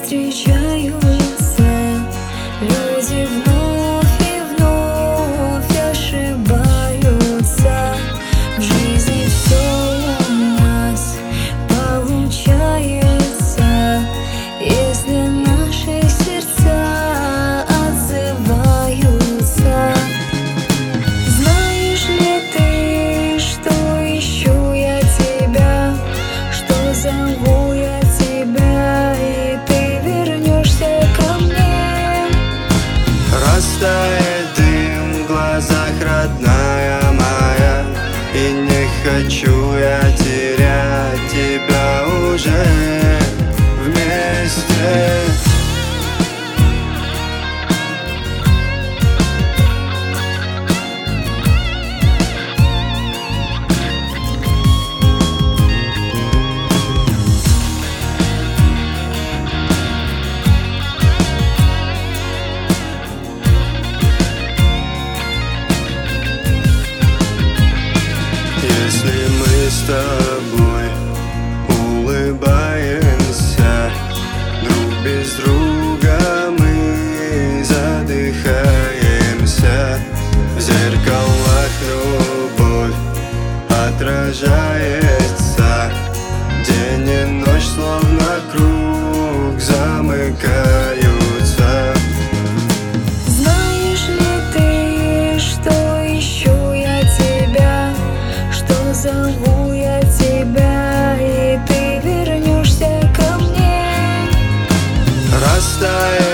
встречаются люди, вновь и вновь ошибаются. В жизни все у нас получается, если наши сердца отзываются. Знаешь ли ты, что ищу я тебя, что зову я тебя, и ты вернешься ко мне? Растает дым в глазах, родная моя, и не хочу я терять тебя уже вместе. Если мы с тобой улыбаемся, друг без друга мы задыхаемся. В зеркалах любовь отражается, день и ночь словно круг замыкаются. Знаешь ли ты, что ищу я тебя, что зову я тебя, и ты вернешься ко мне? Растает